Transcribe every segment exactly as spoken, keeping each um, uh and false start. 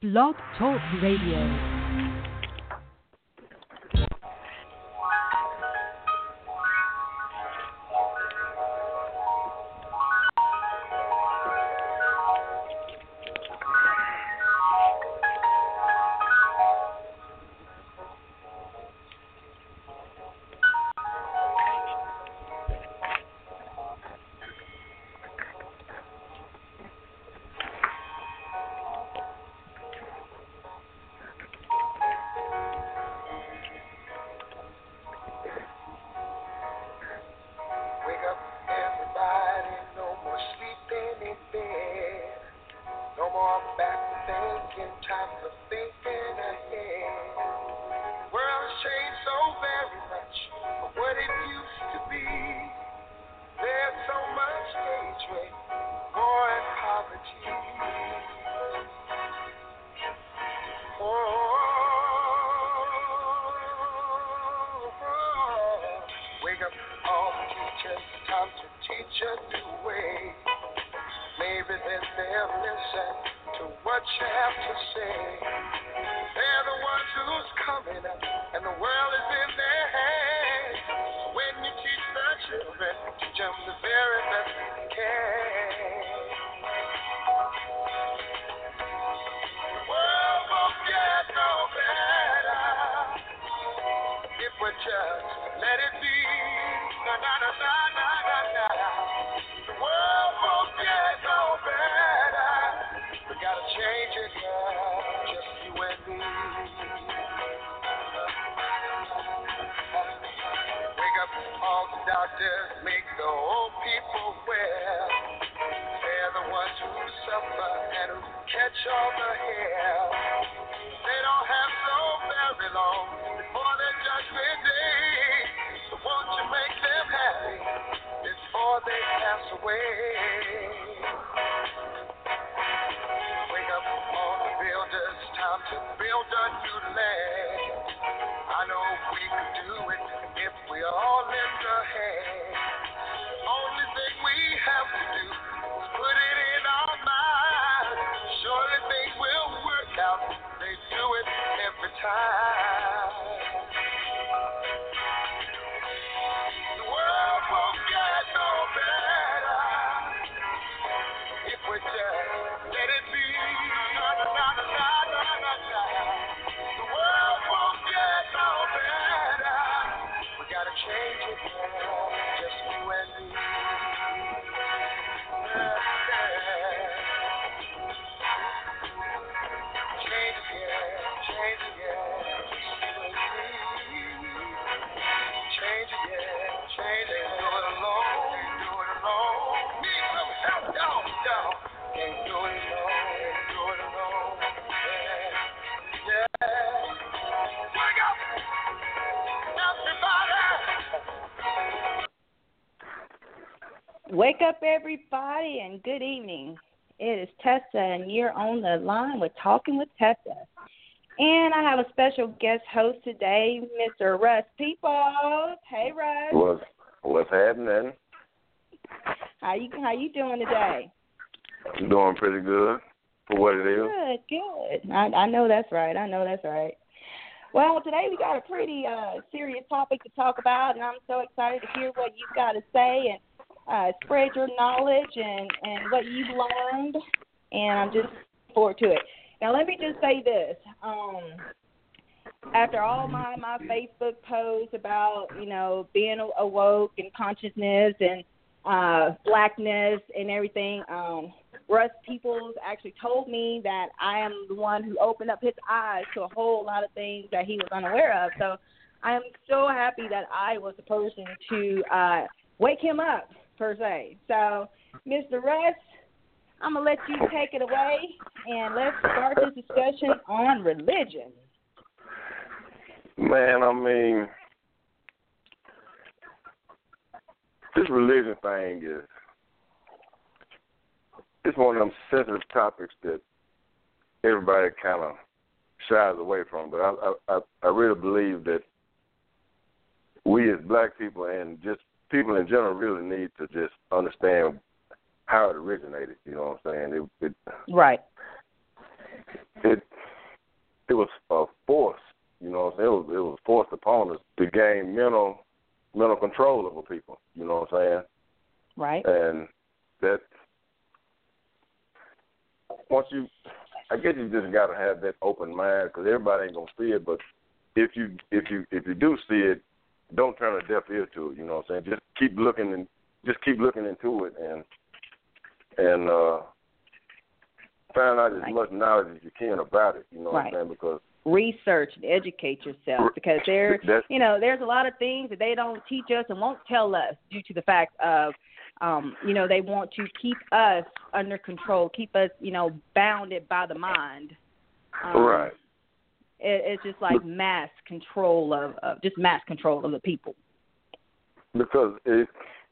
Blog Talk Radio. Wake up, everybody, and good evening. It is Tessa, and you're on the line with Talking with Tessa. And I have a special guest host today, Mister Russ Peoples. Hey, Russ. What's, what's happening? How you How you doing today? I'm doing pretty good for what it is. Good, good. I, I know that's right. I know that's right. Well, today we got a pretty uh, serious topic to talk about, and I'm so excited to hear what you've got to say and Uh, spread your knowledge and, and what you've learned, and I'm just looking forward to it. Now, let me just say this. Um, after all my, my Facebook posts about, you know, being awoke and consciousness and uh, blackness and everything, um, Russ Peoples actually told me that I am the one who opened up his eyes to a whole lot of things that he was unaware of. So I am so happy that I was the person to uh, wake him up, per se. So, Mister Russ, I'm going to let you take it away, and let's start this discussion on religion. Man, I mean, this religion thing is, it's one of them sensitive topics that everybody kind of shies away from. But I, I, I really believe that we as black people and just people in general really need to just understand how it originated. You know what I'm saying? It, it, right. It it was a force. You know what I'm saying? It was it was forced upon us to gain mental mental control over people. You know what I'm saying? Right. And that once you, I guess you just got to have that open mind because everybody ain't gonna see it. But if you if you if you do see it, don't turn a deaf ear to it. You know what I'm saying? Just keep looking and just keep looking into it and and uh, find out as right. much knowledge as you can about it. You know right. what I'm saying? Because research and educate yourself because there, That's, you know, there's a lot of things that they don't teach us and won't tell us due to the fact of, um, you know, they want to keep us under control, keep us, you know, bounded by the mind. Um, right. It, it's just like mass control of, of, just mass control of the people. Because it,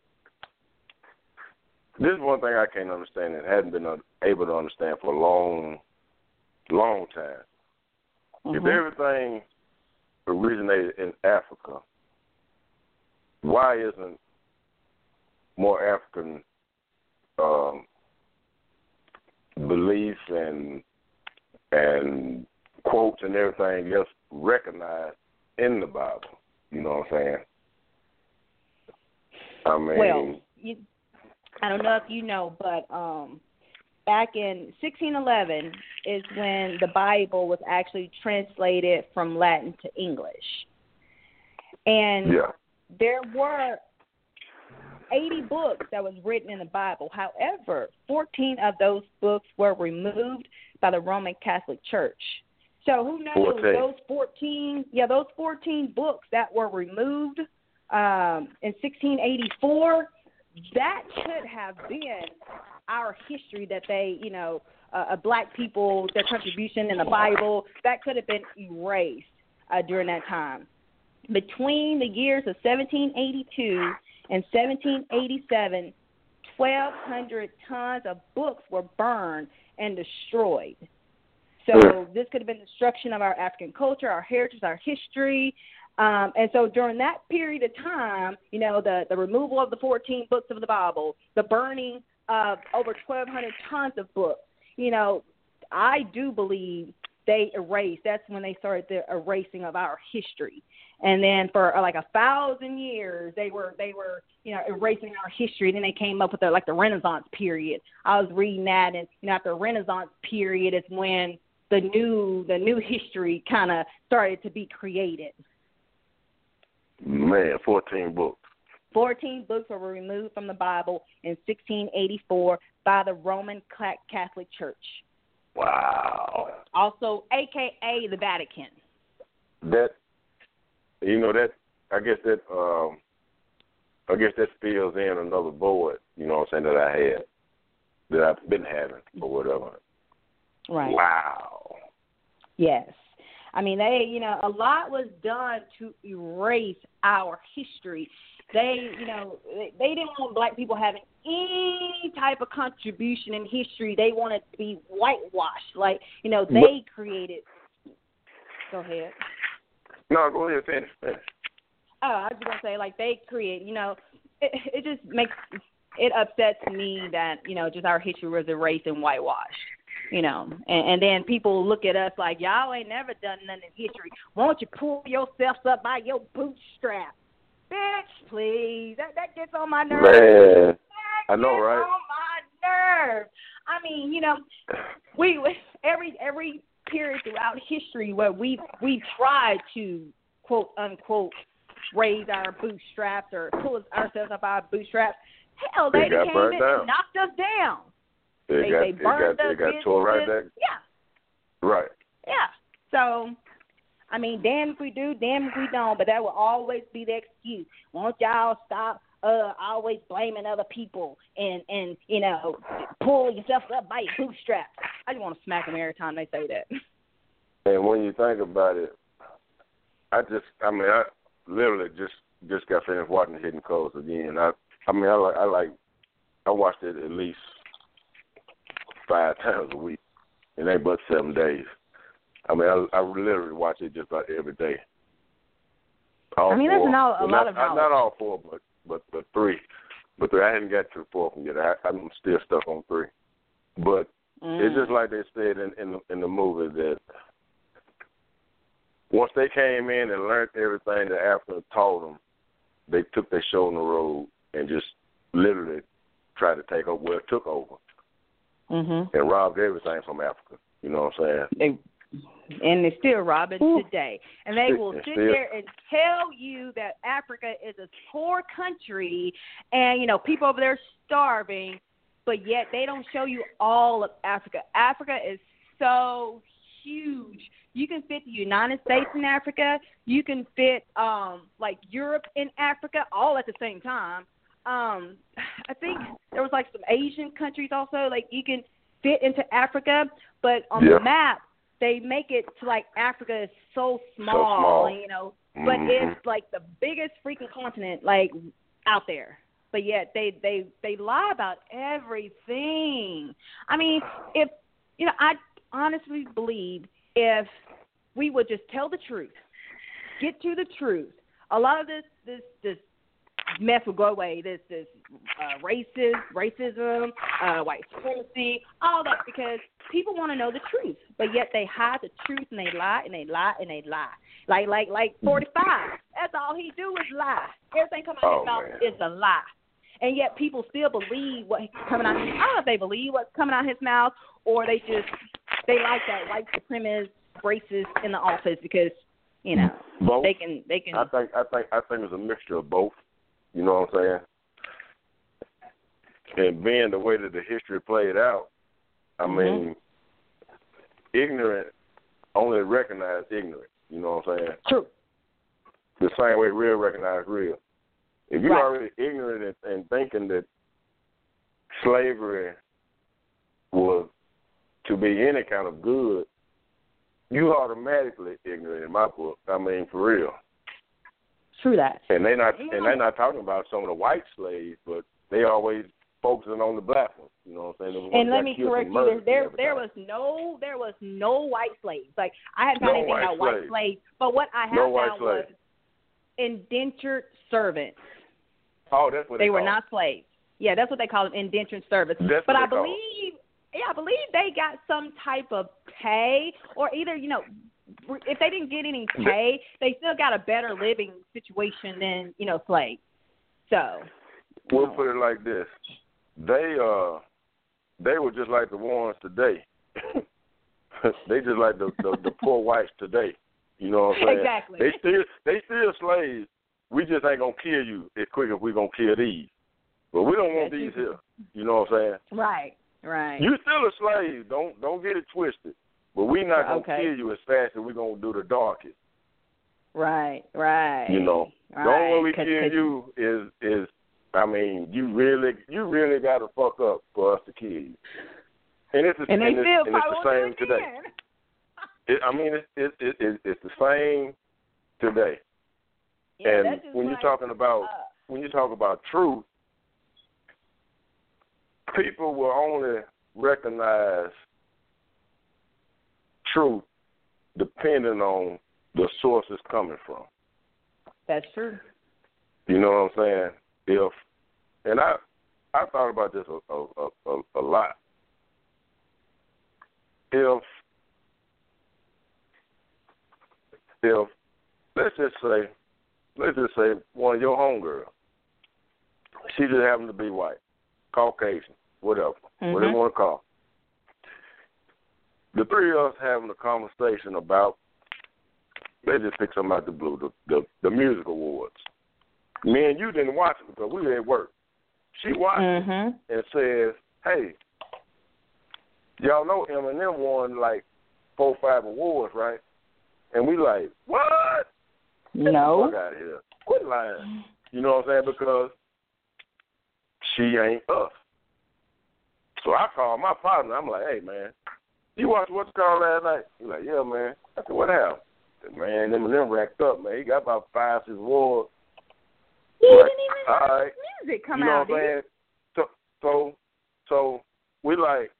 this is one thing I can't understand and hadn't been able to understand for a long, long time. Mm-hmm. If everything originated in Africa, why isn't more African um, beliefs and and quotes and everything else recognized in the Bible? You know what I'm saying? I mean, well, you, I don't know if you know, but um, back in sixteen eleven is when the Bible was actually translated from Latin to English. And yeah. there were eighty books that was written in the Bible. However, fourteen of those books were removed by the Roman Catholic Church. So who knows, fourteen. those fourteen, yeah, those fourteen books that were removed um, in sixteen eighty-four, that could have been our history that they, you know, uh, black people, their contribution in the Bible, that could have been erased uh, during that time. Between the years of seventeen eighty-two and seventeen eighty-seven, twelve hundred tons of books were burned and destroyed. So this could have been destruction of our African culture, our heritage, our history. Um, and so during that period of time, you know, the, the removal of the fourteen books of the Bible, the burning of over twelve hundred tons of books, you know, I do believe they erased. That's when they started the erasing of our history. And then for like a thousand years, they were they were you know erasing our history. Then they came up with the, like the Renaissance period. I was reading that, and you know, after the Renaissance period is when the new the new history kind of started to be created. Man, fourteen books. Fourteen books were removed from the Bible in sixteen eighty-four by the Roman Catholic Church. Wow. Also, A K A the Vatican. That, you know, that, I guess that, um, I guess that fills in another void, you know what I'm saying, that I had, that I've been having or whatever. Right. Wow. Yes. I mean, they, you know, a lot was done to erase our history. They, you know, they didn't want black people having any type of contribution in history. They wanted to be whitewashed. Like, you know, they created. Go ahead. No, go ahead, finish, finish. Oh, I was just going to say, like, they create, you know, it, it just makes, it upsets me that, you know, just our history was erased and whitewashed. You know, and, and then people look at us like, y'all ain't never done nothing in history. Won't you pull yourself up by your bootstrap? Bitch, please. That that gets on my nerves. Man, that I know, gets right? on my nerves. I mean, you know, we every every period throughout history where we we tried to, quote, unquote, raise our bootstraps or pull ourselves up our bootstraps, hell, they got came burned in down. and knocked us down. It They, got, they burned it got, the it got businesses. tore right back. Yeah. Right. Yeah. So, I mean, damn if we do, damn if we don't, but that will always be the excuse. Won't y'all stop uh, always blaming other people and, and, you know, pull yourself up by your bootstraps? I just want to smack them every time they say that. And when you think about it, I just, I mean, I literally just, just got finished watching Hidden Codes again. I, I mean, I like, I like, I watched it at least five times a week, and ain't but seven days. I mean, I, I literally watch it just about every day. All I mean, four. there's not, a well, lot not, of knowledge. Not all four, but but but three. But three. I hadn't got to the fourth one yet. I, I'm still stuck on three. But mm. it's just like they said in in the, in the movie that once they came in and learned everything that Africa taught them, they took their show on the road and just literally tried to take over, well, took over, mm-hmm. and robbed everything from Africa. You know what I'm saying? They, and they still rob it Ooh. today. And they will It's sit still, there and tell you that Africa is a poor country and, you know, people over there starving, but yet they don't show you all of Africa. Africa is so huge. You can fit the United States in Africa. You can fit, um, like, Europe in Africa all at the same time. Um, I think there was, like, some Asian countries also. Like, you can fit into Africa, but on yeah. the map, they make it to, like, Africa is so small, so small. you know. But mm-hmm. it's, like, the biggest freaking continent, like, out there. But yet they, they, they lie about everything. I mean, if, you know, I honestly believe if we would just tell the truth, get to the truth, a lot of this this this mess will go away. This this uh, racist racism, uh, white supremacy, all that, because people want to know the truth, but yet they hide the truth and they lie and they lie and they lie. Like like like forty-five. That's all he do is lie. Everything coming out of his Oh, mouth man. is a lie. And yet people still believe what's coming out. I don't know if they believe what's coming out of his mouth, or they just they like that white supremacist racist in the office because, you know, both. they can they can. I think I think I think it's a mixture of both. You know what I'm saying? And being the way that the history played out, I mm-hmm. mean, ignorant only recognize ignorant. You know what I'm saying? True. The same way real recognize real. If you're right. already ignorant and, and thinking that slavery was to be any kind of good, you automatically ignorant in my book. I mean, for real. True that. And they not yeah. and they're not talking about some of the white slaves, but they always focusing on the black ones. You know what I'm saying? And let me correct you. There, there was no, there was no white slaves. Like I haven't found no anything about slaves. white slaves, but what I have no found was indentured servants. Oh, that's what they, they were call not them. slaves. Yeah, that's what they call them, indentured servants. That's but what I they call believe, yeah, I believe they got some type of pay, or either, you know, if they didn't get any pay, they still got a better living situation than, you know, slaves. So we'll know. put it like this: they uh, they were just like the ones today. They just like the, the the poor whites today. You know what I'm saying? Exactly. They still they still slaves. We just ain't gonna kill you as quick as we gonna kill these. But we don't want That's these true. here. You know what I'm saying? Right, right. You still a slave. Don't don't get it twisted. But we not gonna Okay. kill you as fast as we gonna do the darkest. Right, right. You know, right. the only way we Cause, kill cause, you is is I mean, you really you really got to fuck up for us to kill you. And it's the, and they and still it's, and it's probably the same won't do it today. again. It, I mean, it's it, it, it, it's the same today. Yeah, and that's just when like, you're talking about uh, when you talk about truth, people will only recognize truth depending on the source it's coming from. That's true. You know what I'm saying? If and I I thought about this a a, a, a lot. If if let's just say let's just say one of your homegirls, she just happened to be white, Caucasian, whatever, mm-hmm. whatever you want to call. The three of us having a conversation about, let's just pick something out the blue, the, the, the music awards. Me and you didn't watch it because we were at work. She watched mm-hmm. it and says, hey, y'all know Eminem won like four, five awards, right? And we like, what? Get No. the fuck out of here. Quit lying. You know what I'm saying? Because she ain't us. So I called my partner. I'm like, hey, man, you watched What's Called last night? He's like, yeah, man. I said, what happened? I said, man, Eminem racked up, man. He got about five, six awards. He like, didn't even all have right. music come you know out, what I'm saying? So, so, so we like,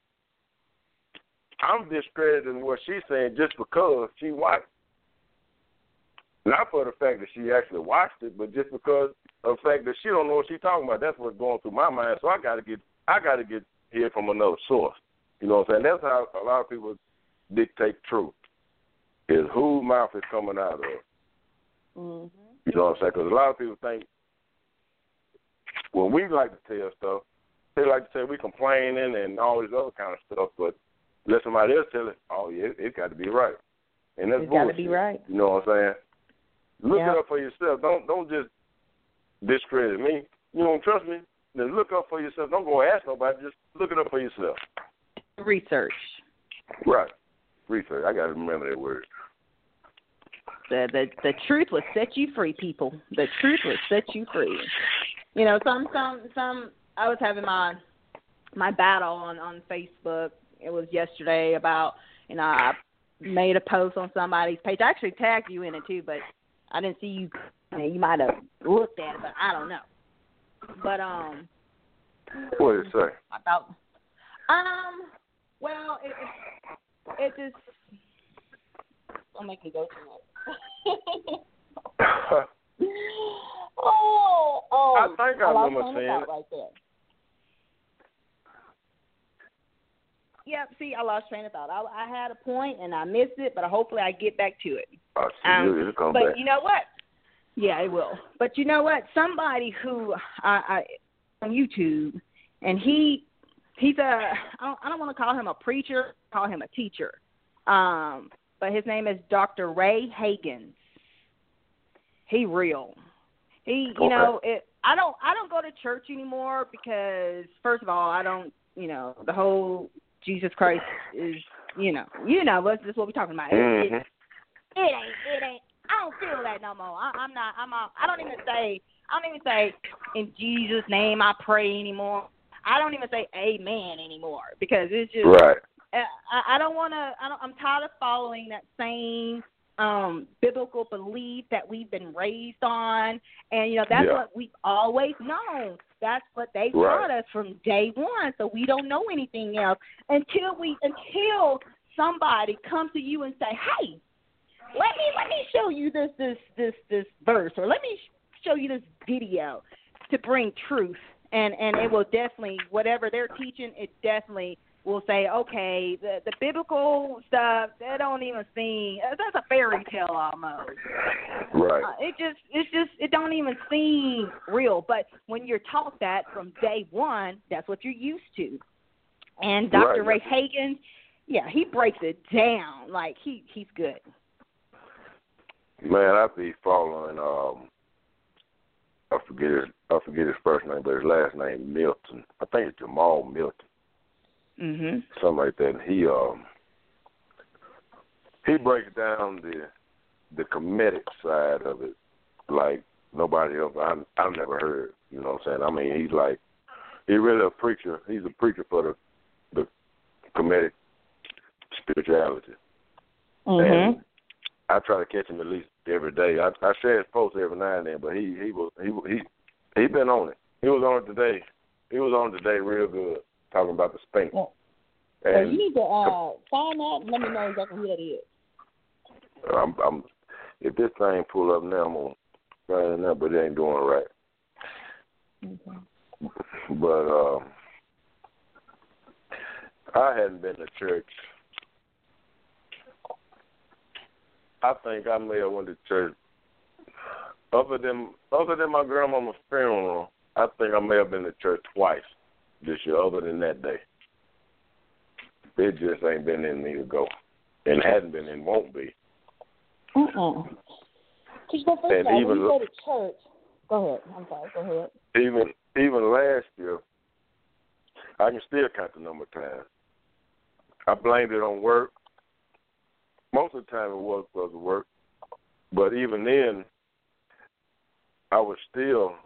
I'm discrediting what she's saying just because she watched. Not for the fact that she actually watched it, but just because of the fact that she don't know what she's talking about. That's what's going through my mind. So I got to get, I got to get here from another source. You know what I'm saying? That's how a lot of people dictate truth. is whose mouth it's coming out of. Mm-hmm. You know what I'm saying? Because a lot of people think when we like to tell stuff, they like to say we complaining and all this other kind of stuff, but let somebody else tell it, oh, yeah, it, it got to be right. And that's It's got bullshit. to be right. You know what I'm saying? Look Yeah. it up for yourself. Don't don't just discredit me. You don't trust me? Then look up for yourself. Don't go ask nobody. Just look it up for yourself. Research. Right. Research. I got to remember that word. The, the the truth will set you free, people. The truth will set you free. You know, some some some. I was having my my battle on on Facebook. It was yesterday about, you know, I made a post on somebody's page. I actually tagged you in it too, but I didn't see you. I mean, you might have looked at it, but I don't know. But um, What did it say? about um, well, it it, it just don't make me go too much. oh, oh, I think I lost remember my saying thought it. right there. Yep, see, I lost train of thought. I, I had a point and I missed it, but hopefully I get back to it. Oh, see, Um, it'll come but back. you know what? Yeah, it will. But you know what? Somebody who I, I on YouTube, and he he's a I don't, I don't want to call him a preacher, call him a teacher. Um, but his name is Doctor Ray Hagins. He real. He, you Okay. know, it. I don't I don't go to church anymore because first of all, I don't, you know, the whole Jesus Christ is, you know, you know, that's just what we're talking about. It, Mm-hmm. it, it ain't, it ain't. I don't feel that no more. I, I'm not. I'm. A, I don't even say. I don't even say in Jesus' name I pray anymore. I don't even say Amen anymore because it's just. Right. I, I don't want to. I don't, I'm tired of following that same um, biblical belief that we've been raised on, and you know that's Yeah. what we've always known. That's what they Right. taught us from day one. So we don't know anything else until we until somebody comes to you and say, "Hey, let me let me show you this this this this verse, or let me show you this video to bring truth." And and it will definitely, whatever they're teaching, it definitely will say, okay, the the biblical stuff, that don't even seem, that's a fairy tale almost. Right. Uh, it just, it's just, it don't even seem real. But when you're taught that from day one, that's what you're used to. And Doctor Right. Ray Hagins, yeah, he breaks it down. Like, he he's good. Man, I be following. Um, I forget his. I forget his first name, but his last name Milton. I think it's Jamal Milton, Mhm. something like that. And he um he breaks down the the comedic side of it like nobody else. I I've never heard. You know what I'm saying? I mean, he's like he's really a preacher. He's a preacher for the the comedic spirituality. Mhm. And I try to catch him at least every day. I, I share his posts every now and then, but he he was he he he been on it. He was on it today. He was on it today real good, talking about the spank. Well, and well, you need to uh, find that and let me know exactly who that is. I'm, I'm if this thing pull up now, I'm gonna find it now, but it ain't doing right. Okay. But um, I hadn't been to church. I think I may have went to church. Other than other than my grandmama's funeral, I think I may have been to church twice this year. Other than that day, it just ain't been in me to go, and hadn't been and won't be. Uh-uh. Because well, first And of all, even when you go to church, go ahead. I'm sorry. Go ahead. Even even last year, I can still count the number of times. I blamed it on work. Most of the time it was because of work. But even then, I was still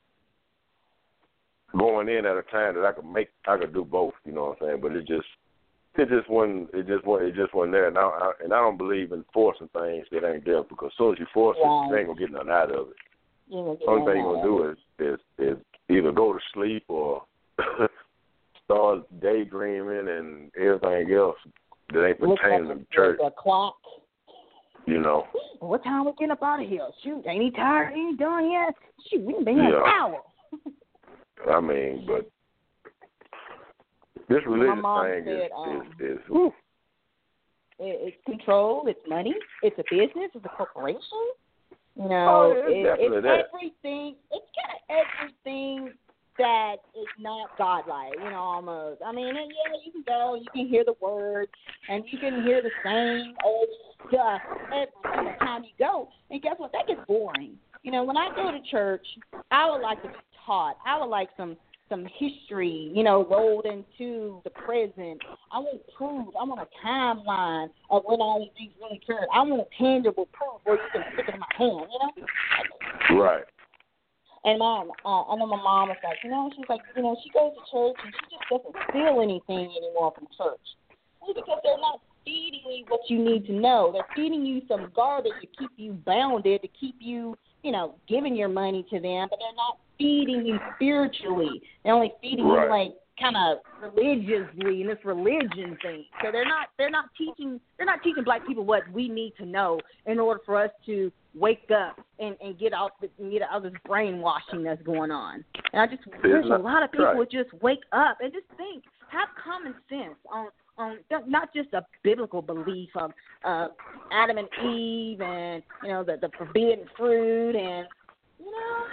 going in at a time that I could make, I could do both. You know what I'm saying? But it just, it just wasn't, it just wasn't, it just wasn't there. And I, I, and I don't believe in forcing things that ain't there because as soon as you force Right. it, you ain't gonna get nothing out of it. You know, The only thing you're gonna do is, is, is either go to sleep or start daydreaming and everything else that ain't pertaining to the church. The clock. You know. What time we getting up out of here? Shoot, ain't he tired? Ain't he done yet? Shoot, we been here Yeah. an hour. I mean, but this religious mom thing said, is, um, is, is whew. It, it's control. It's money. It's a business. It's a corporation. You know, oh, yeah, it, definitely it's that. everything. It's kind of everything that is not godlike, you know, almost. I mean, and yeah, you can go, you can hear the words, and you can hear the same old stuff every single time you go. And guess what? That gets boring. You know, when I go to church, I would like to be taught. I would like some some history, you know, rolled into the present. I want proof. I want a timeline of when all these things really occurred. I want a tangible proof where you can stick it in my hand, you know? Right. And mom, uh, I know my mom was like, you know, she's like, you know, she goes to church and she just doesn't feel anything anymore from church. It's because they're not feeding you what you need to know. They're feeding you some garbage to keep you bounded, to keep you, you know, giving your money to them, but they're not feeding you spiritually. They're only feeding right. you like kind of religiously in this religion thing. So they're not they're not teaching they're not teaching black people what we need to know in order for us to wake up and, and get off the, and get out of this brainwashing that's going on. And I just wish not, a lot of people right. would just wake up and just think, have common sense on on not just a biblical belief of uh, Adam and Eve and, you know, the, the forbidden fruit and, you know.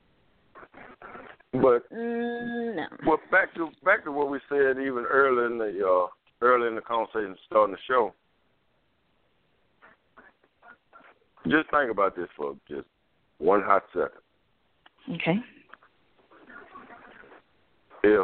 But mm, no. well, back to back to what we said even earlier in the uh, earlier in the conversation starting the show. Just think about this for just one hot second. Okay. If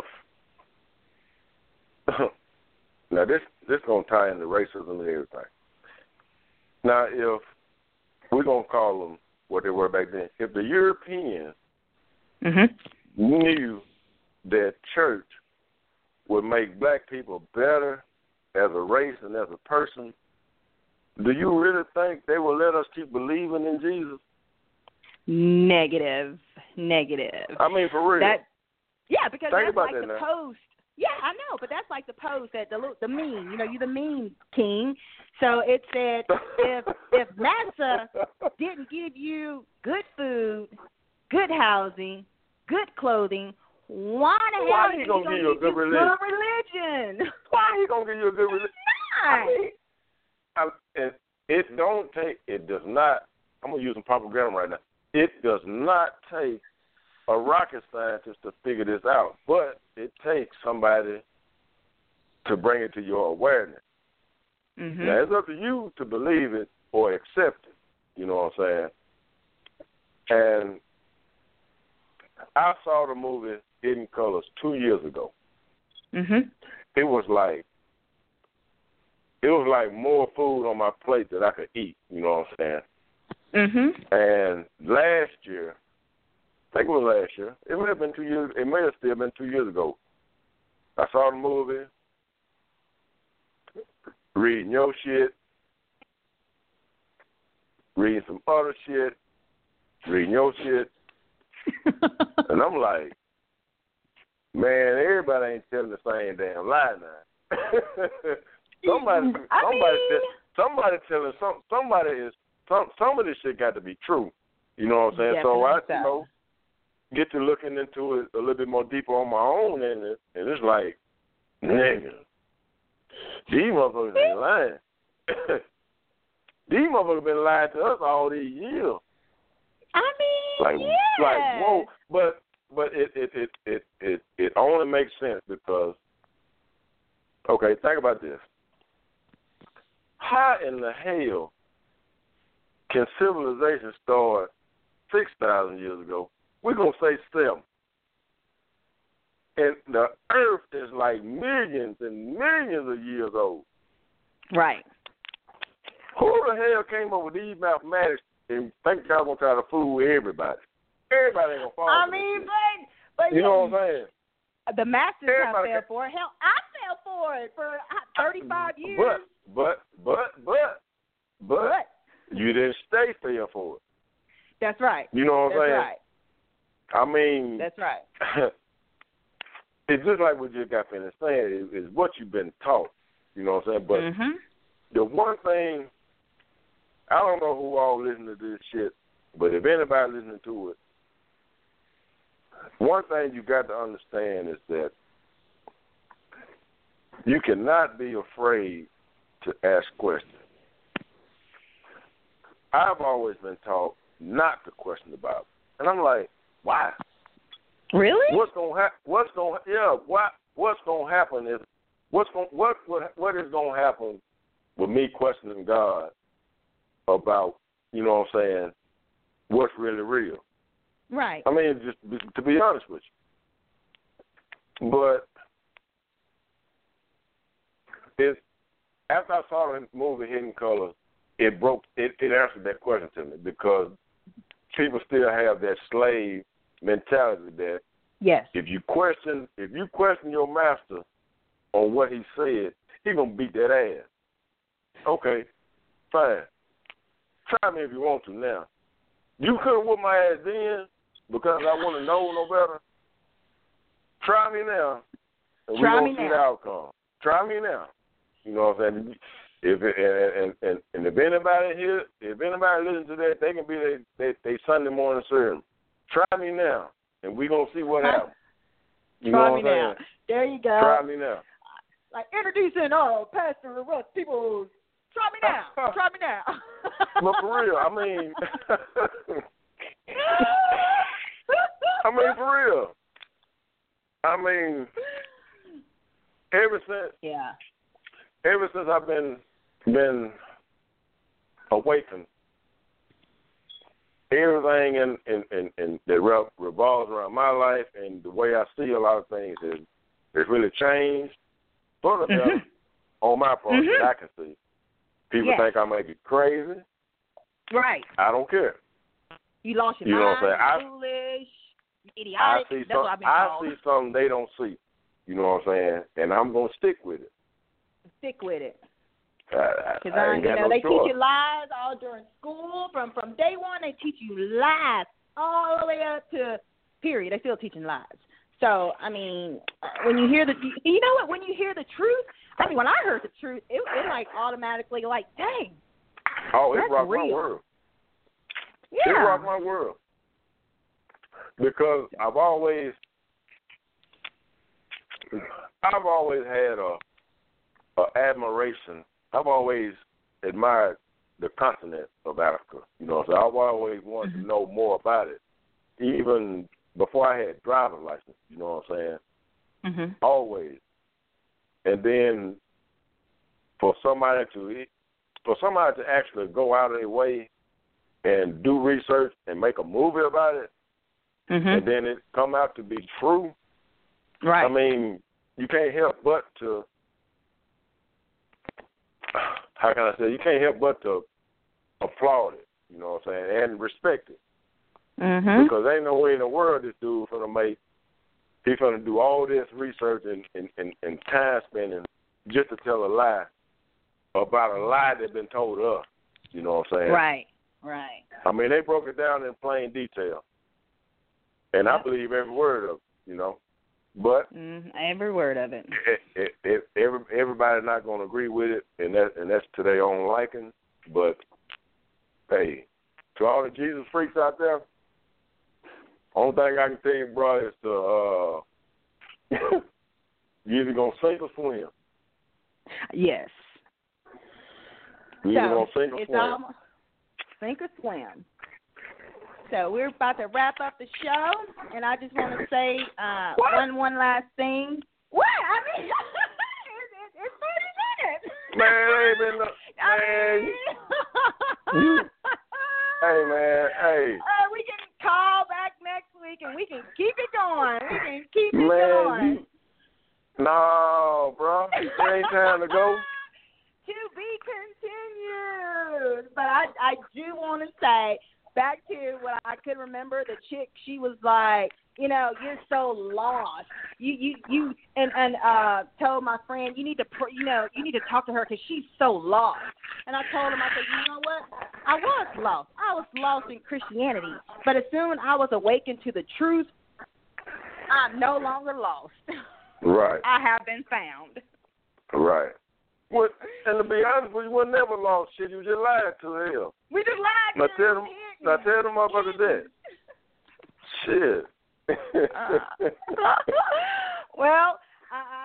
now this this gonna tie into racism and everything. Now if we're gonna call them what they were back then, if the Europeans mm-hmm. knew that church would make black people better as a race and as a person, do you really think they will let us keep believing in Jesus? Negative. Negative. I mean, for real. That, yeah, because think that's about like that the now. post. Yeah, I know, but that's like the post that the the meme. You know, you're the meme king. So it said if if NASA didn't give you good food, good housing, good clothing, why the Why hell he are you gonna gonna give you a give good you religion? good religion? Why he gonna give you a good religion? Why? I mean, I, it, it don't take. It does not. I'm gonna use some propaganda right now. It does not take a rocket scientist to figure this out, but it takes somebody to bring it to your awareness. Mm-hmm. Now, it's up to you to believe it or accept it. You know what I'm saying? And I saw the movie Hidden Colors two years ago. Mm-hmm. It was like it was like more food on my plate that I could eat. You know what I'm saying? Mm-hmm. And last year, I think it was last year. It may have been two years. It may have still been two years ago. I saw the movie, reading your shit, reading some other shit, reading your shit, and I'm like, man, everybody ain't telling the same damn lie now. somebody, I somebody, mean... somebody telling some. Somebody is some. Some of this shit got to be true. You know what I'm saying? So I, so. you know, get to looking into it a little bit more deeper on my own, and it, and it's like, nigga, these motherfuckers been lying. These motherfuckers been lying to us all these years. I mean, like, yeah. like, whoa, but but it it, it it it it only makes sense because, okay, think about this. How in the hell can civilization start six thousand years ago? We're gonna say seven, and the Earth is like millions and millions of years old. Right. Who the hell came up with these mathematics and think y'all gonna try to fool everybody? Everybody ain't gonna fall. I for mean, this but but you know what I'm saying? The masters Everybody have fell can... for it. Hell, I fell for it for thirty-five years. But but but but but, but you didn't stay fair for it. That's right. You know what I'm That's saying? right. I mean, that's right. It's just like we just got finished saying. It's what you've been taught. You know what I'm saying? But mm-hmm. the one thing, I don't know who all listen to this shit, but if anybody listening to it, one thing you got to understand is that you cannot be afraid to ask questions. I've always been taught not to question the Bible, and I'm like, why? Really? What's gonna happen? What's gonna yeah? What What's gonna happen is what's going what what what is gonna happen with me questioning God about, you know what I'm saying, what's really real? Right. I mean, just to be honest with you, but it's after I saw the movie Hidden Colors, it broke it, it answered that question to me, because people still have that slave mentality that yes, if you question if you question your master on what he said, he gonna beat that ass. Okay, fine. Try me if you want to now. You couldn't whoop my ass then because I want to know no better. Try me now, and Try we me gonna see now. the outcome. Try me now. You know what I'm saying? If it, and, and, and, and if anybody here, if anybody listens to that, they can be their they, they Sunday morning sermon. Try me now, and we gonna see what happens. You Try know me what I'm now. saying? There you go. Try me now. Like introducing uh, Pastor Russ Peoples. Try me now. Try me now. But for real, I mean, I mean for real. I mean, ever since, yeah, ever since I've been been awakened, everything in in, in, in that revolves around my life and the way I see a lot of things is it's really changed for the better mm-hmm. on my part mm-hmm. that I can see. People yes. think I may be crazy. Right. I don't care. You lost your you mind. Know what I'm saying? I, foolish. Idiotic. I see That's some, what I've been I called. see something they don't see. You know what I'm saying? And I'm gonna stick with it. Stick with it. Because I, I, I you know, no they choice. teach you lies all during school. From from day one, they teach you lies all the way up to period. They still teaching lies. So I mean, when you hear the, you know what? When you hear the truth, I mean, when I heard the truth, it, it like automatically like, dang. Oh, it that's rocked real. my world. Yeah. It rocked my world. Because I've always, I've always had a, a admiration. I've always admired the continent of Africa. You know, so I've always wanted mm-hmm. to know more about it, even before I had driver's license. You know what I'm saying? Mm-hmm. Always. And then for somebody to, for somebody to actually go out of their way and do research and make a movie about it, mm-hmm. and then it come out to be true. Right. I mean, you can't help but to, how can I say, you can't help but to applaud it, you know what I'm saying, and respect it. Mm-hmm. Because ain't no way in the world this dude finna make, he's finna do all this research and, and, and, and time spending just to tell a lie about a lie that's been told us, you know what I'm saying? Right, right. I mean, they broke it down in plain detail. And I believe every word of it, you know. But mm, every word of it. It, it, it, every, everybody's not going to agree with it, and that and that's to their own liking. But hey, to all the Jesus freaks out there, only thing I can tell you, bro, is to uh, you either gonna sink or swim. Yes. You so either gonna sink or it's swim. Almost, sink or swim. So we're about to wrap up the show, and I just want to say uh, one one last thing. What? I mean, it's, it's, it's thirty minutes. Man, it ain't been no, man. You, hey, man, hey. Uh, we can call back next week, and we can keep it going. We can keep it man, going. You, no, bro, it ain't time to go. To be continued. But I, I do want to say, back to what I could remember, the chick, she was like, you know, you're so lost. You, you, you, and and uh, told my friend, you need to, pr- you know, you need to talk to her because she's so lost. And I told him, I said, you know what? I was lost. I was lost in Christianity, but as soon I was awakened to the truth, I'm no longer lost. Right. I have been found. Right. Well, and to be honest with you, we never lost shit. You just lied to hell. We just lied to now tell them, him. now tell them motherfuckers that. Shit. uh, well, I, I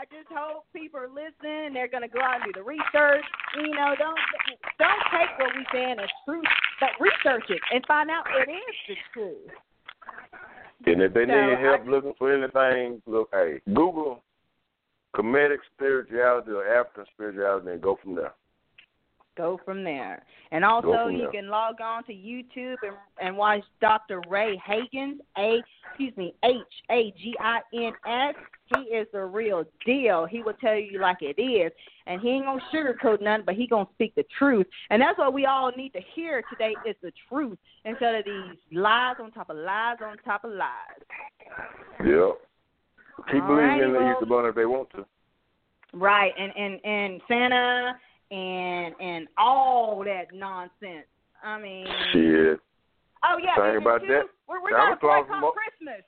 I just hope people are listening. They're gonna go out and do the research. You know, don't don't take what we saying as truth, but research it and find out it is the truth. And if they So, need help I, looking for anything, look, hey, Google Kemetic spirituality or African spirituality and go from there. Go from there. And also, you there. can log on to YouTube and, and watch Doctor Ray Hagins, A, excuse me, H A G I N S. He is the real deal. He will tell you like it is. And he ain't going to sugarcoat nothing, but he going to speak the truth. And that's what we all need to hear today is the truth instead of these lies on top of lies on top of lies. Yep. Keep All believing righty, in the well, Easter Bunny if they want to. Right. And, and, and Santa and and all that nonsense. I mean, shit. Oh yeah, Thing and about too, that. We're, we're Santa gonna Claus boycott mo- Christmas.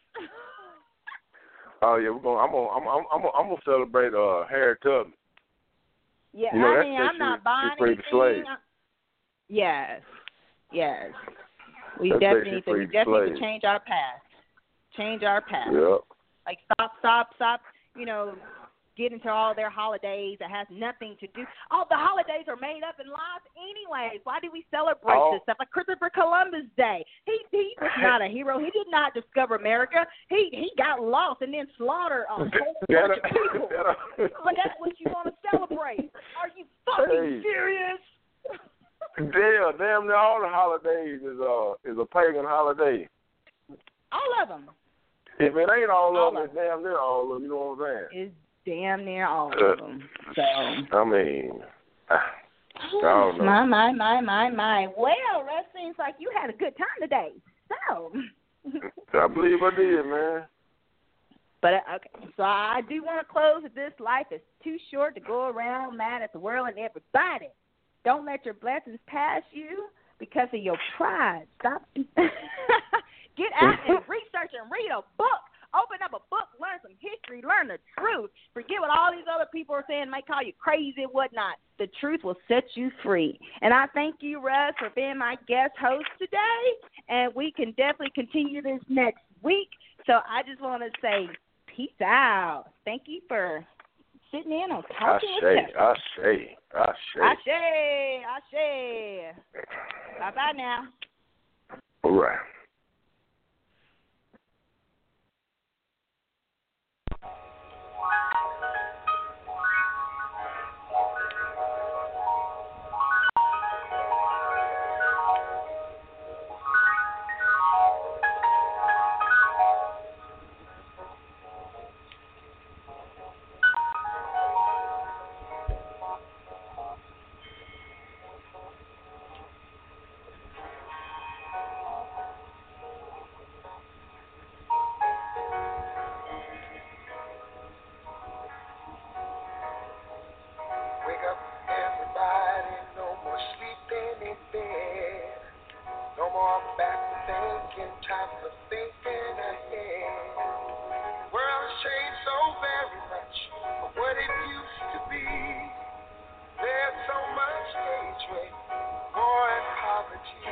Oh yeah, we're going. I'm gonna. I'm. I'm. I'm gonna, I'm gonna celebrate uh Harriet Tubman. Yeah, You know, I that's mean, that I'm she, not buying she freed anything. the slaves. I- Yes, yes. We That's definitely that she need to. We freed the definitely need to slaves. change our past. Change our past. Yep. Like stop, stop, stop. You know, get into all their holidays that has nothing to do. All the holidays are made up in lies anyways. Why do we celebrate Oh. this stuff? Like Christopher Columbus Day. He he was not a hero. He did not discover America. He he got lost and then slaughtered a whole That- bunch of people. that- But that's what you want to celebrate. Are you fucking Hey. serious? Damn, damn near all the holidays is uh is a pagan holiday. All of them. If it ain't all, All of them, of it's damn near all of them. You know what I'm saying? It's damn near all Uh, of them. So. I mean, I don't know. My, my, my, my, my. Well, that seems like you had a good time today. So. I believe I did, man. But, uh, okay, so I do want to close with this. Life is too short to go around mad at the world and everybody. Don't let your blessings pass you because of your pride. Stop. Get out and research and read a book. Open up a book, learn some history, learn the truth. Forget what all these other people are saying, might call you crazy and whatnot. The truth will set you free. And I thank you, Russ, for being my guest host today. And we can definitely continue this next week. So I just want to say peace out. Thank you for sitting in on Talking with Ashe, Pepper. Ashe, Ashe. Ashe, Ashe. Bye-bye now. All right. Wake up, everybody, no more sleeping in bed. No more back thinking, time for thinking ahead. World has changed so very much from what it used to be. There's so much hatred, war and poverty.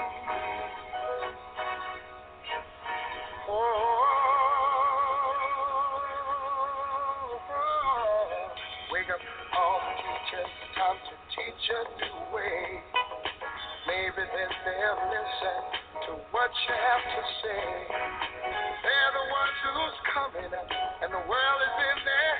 Oh, wake up all the teachers, time to teach a new way. Maybe then they'll listen to what you have to say. They're the ones who's coming up, and the world is in their